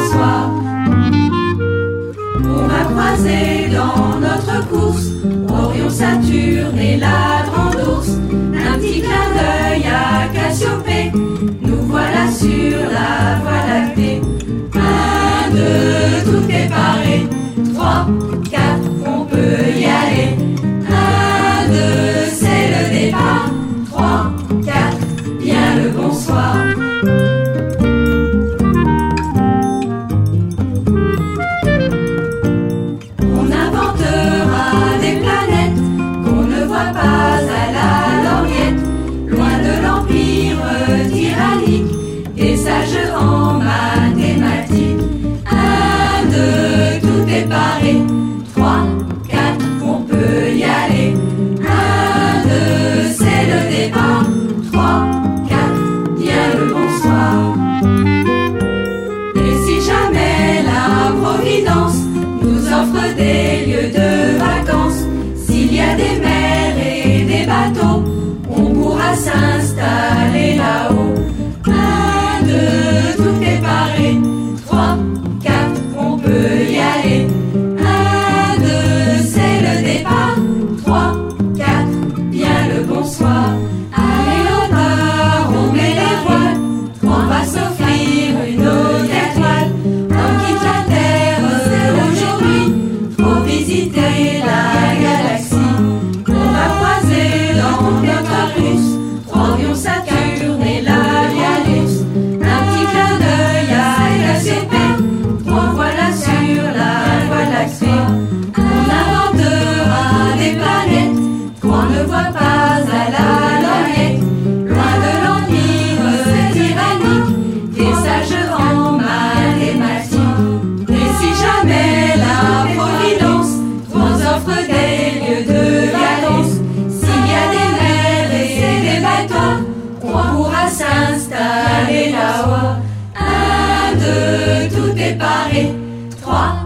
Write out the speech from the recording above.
bonsoir. On va croiser dans notre course Orion, Saturne et la grande ours. Un petit clin d'œil à Cassiopée, nous voilà sur la voie lactée. 1, 2, tout est paré. 3, 4, on peut y aller. 1, 2, c'est le départ. 3, 4, bien le bonsoir. On inventera des planètes qu'on ne voit pas à la lorgnette, loin de l'empire tyrannique des sages en mathématiques. 1, 2, tout est paré. 3, 4, on peut y aller. 1, 2, c'est le départ. 3, 4, bien le bonsoir. Et si jamais la Providence nous offre des lieux de vacances, s'il y a des mers et des bateaux, on pourra s'installer là-haut. 1, 2, tout est paré. 3, 4, on peut y aller. 1, 2, c'est le départ. 3, 4, bien le bonsoir. Allez au nord, on met les voiles, on va s'offrir une autre étoile. On quitte la terre aujourd'hui pour visiter la galaxie. On va croiser dans notre russe Orion, Saturne et la Via Lux. Un petit clin d'œil à Cassiopée, on voilà sur la voie lactée. On inventera des planètes qu'on ne voit pas à la lorgnette, loin de l'empire tyrannique des sages en mathématiques. Et si jamais la Providence nous offre des lieux de vacances, s'il y a des mers et des bateaux, on pourra s'installer là-haut. 1, 2, tout est paré. 3,